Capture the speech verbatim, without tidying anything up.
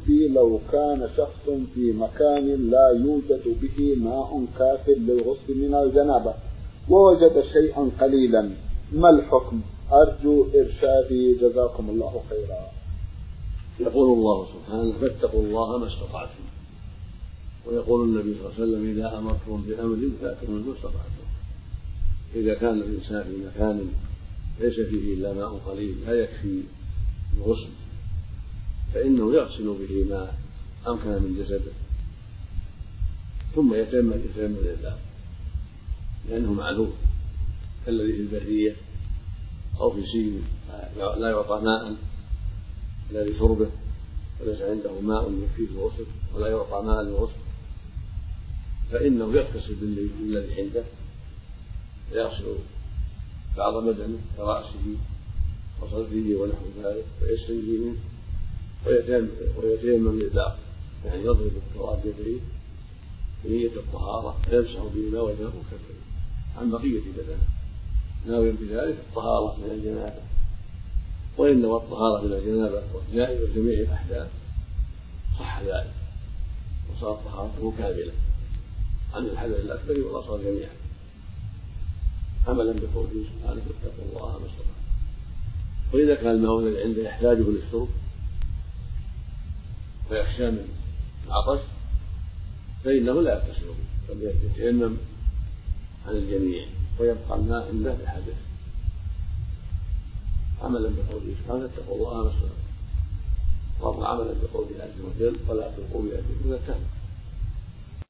يكفي لو كان شخص في مكان لا يوجد به ماء كاف للغسل من الجنابة ووجد شيئا قليلا، ما الحكم؟ أرجو إرشادي جزاكم الله خيرا. يقول الله سبحانه: فاتقوا الله ما استطعتم. ويقول النبي صلى الله عليه وسلم: إذا أمرتم بأمر فأتوا منه ما استطعتم. إذا كان الإنسان في مكان ليس فيه إلا ماء قليل لا يكفي الغسل فإنه يغسل به ما أمكن من جسده ثم يتيمم يتيمم لله، لأنه معلوم الذي في البرية أو في سين لا يعطى ماء إلا لشربه وليس عنده ماء يكفيه الغسل ولا يعطى ماء للغسل فإنه يغتسل بالذي عنده، يغسل بعض بدنه كرأسه وصدره ونحو ذلك ويستنجي منه ويتيمم للباقي، يعني يضرب التراب بيده بنية الطهارة ويمسح به ما وجهه وكفيه عن بقية بدنه ناويا بذلك الطهارة من الجنابة. وإن الطهارة من الجنابة والجائز وجميع الأحداث صح ذلك وصارت طهارته كاملة عن الحدث الأكبر والأصغر جميعا، عملا بقوله سبحانه: اتقوا الله ما استطعتم. وإذا كان الماء الذي عنده يحتاجه للشرب ويخشى من العطش فإنه لا يغتسل به بل يتيمم عن الجميع ويبقى الماء عنده لحدث، عملا بقوله سبحانه: اتقوا الله ما استطعتم. وعملا بقوله عز وجل: ولا تلقوا بأيديكم إلى التهلكة.